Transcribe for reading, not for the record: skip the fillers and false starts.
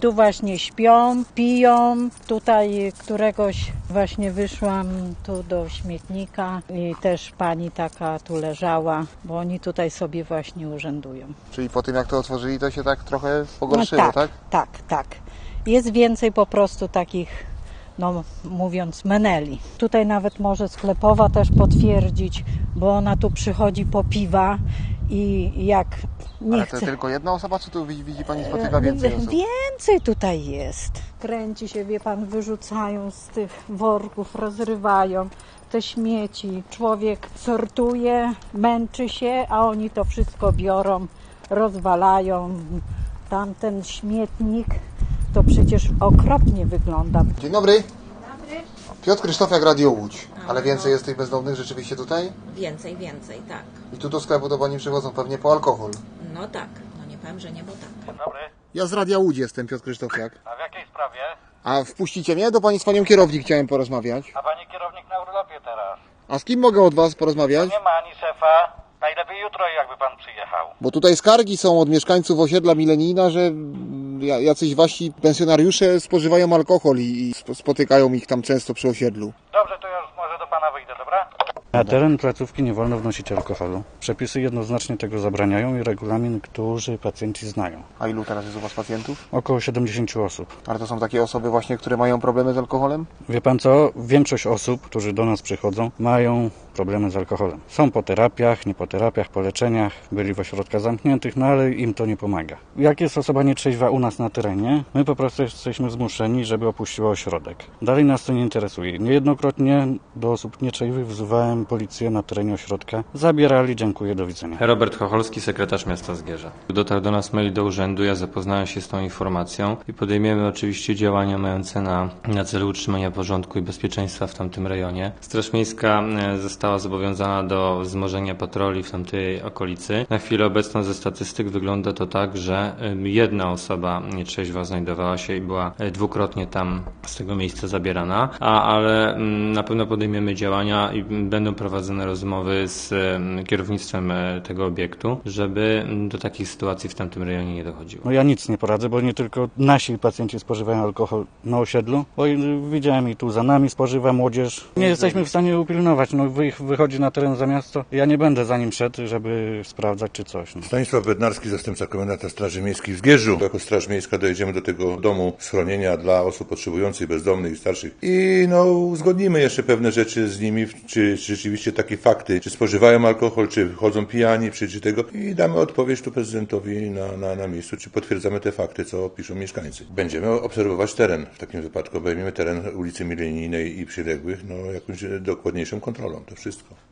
tu właśnie śpią, piją. Tutaj któregoś właśnie wyszłam tu do śmietnika i też pani taka tu leżała, bo oni tutaj sobie właśnie urzędują. Czyli po tym jak to otworzyli, to się tak trochę pogorszyło, tak? Tak. Jest więcej po prostu takich, no mówiąc, meneli. Tutaj nawet może sklepowa też potwierdzić, bo ona tu przychodzi po piwa i jak nie Ale chce... to tylko jedna osoba, czy tu widzi pani spotyka więcej osób? Więcej tutaj jest. Kręci się, wie pan, wyrzucają z tych worków, rozrywają te śmieci. Człowiek sortuje, męczy się, a oni to wszystko biorą, rozwalają. Tamten śmietnik to przecież okropnie wygląda. Dzień dobry. Piotr Krzysztofiak, Radio Łódź. Ale więcej jest tych bezdomnych rzeczywiście tutaj? Więcej, tak. I tu do sklepu do pani przychodzą pewnie po alkohol. No tak, no nie powiem, że nie, bo tak. Dzień dobry. Ja z Radia Łódź jestem, Piotr Krzysztofiak. A w jakiej sprawie? A wpuścicie mnie? Do pani z panią kierownik chciałem porozmawiać. A pani kierownik na urlopie teraz. A z kim mogę od was porozmawiać? Nie ma ani szefa. Najlepiej jutro, jakby pan przyjechał. Bo tutaj skargi są od mieszkańców osiedla Milenijna, że jacyś wasi pensjonariusze spożywają alkohol i spotykają ich tam często przy osiedlu. Dobrze, to już może do pana wyjdę, dobra? Na teren placówki nie wolno wnosić alkoholu. Przepisy jednoznacznie tego zabraniają i regulamin, który pacjenci znają. A ilu teraz jest u was pacjentów? Około 70 osób. Ale to są takie osoby właśnie, które mają problemy z alkoholem? Wie pan co? Większość osób, którzy do nas przychodzą, mają problemy z alkoholem. Są po terapiach, nie po terapiach, po leczeniach, byli w ośrodkach zamkniętych, no ale im to nie pomaga. Jak jest osoba nietrzeźwa u nas na terenie, my po prostu jesteśmy zmuszeni, żeby opuściła ośrodek. Dalej nas to nie interesuje. Niejednokrotnie do osób nietrzeźwych wzywałem policję na terenie ośrodka. Zabierali, dziękuję, do widzenia. Robert Chocholski, sekretarz miasta Zgierza. Dotarł do nas mail do urzędu, ja zapoznałem się z tą informacją i podejmiemy oczywiście działania mające na celu utrzymania porządku i bezpieczeństwa w tamtym rejonie. Straż Miejska została zobowiązana do wzmożenia patroli w tamtej okolicy. Na chwilę obecną ze statystyk wygląda to tak, że jedna osoba nietrzeźwa znajdowała się i była dwukrotnie tam z tego miejsca zabierana, ale na pewno podejmiemy działania i będą prowadzone rozmowy z kierownictwem tego obiektu, żeby do takich sytuacji w tamtym rejonie nie dochodziło. No ja nic nie poradzę, bo nie tylko nasi pacjenci spożywają alkohol na osiedlu, bo widziałem i tu za nami spożywa młodzież. Nie jesteśmy w stanie upilnować, no wychodzi na teren za miasto. Ja nie będę za nim szedł, żeby sprawdzać czy coś. No. Stanisław Bednarski, zastępca komendanta Straży Miejskiej w Zgierzu. Jako Straż Miejska dojedziemy do tego domu schronienia dla osób potrzebujących, bezdomnych i starszych i uzgodnimy jeszcze pewne rzeczy z nimi, czy rzeczywiście takie fakty, czy spożywają alkohol, czy chodzą pijani, czy tego i damy odpowiedź tu prezydentowi na miejscu, czy potwierdzamy te fakty, co piszą mieszkańcy. Będziemy obserwować teren. W takim wypadku obejmiemy teren ulicy Milenijnej i przyległych, jakąś dokładniejszą kontrolą, to wszystko.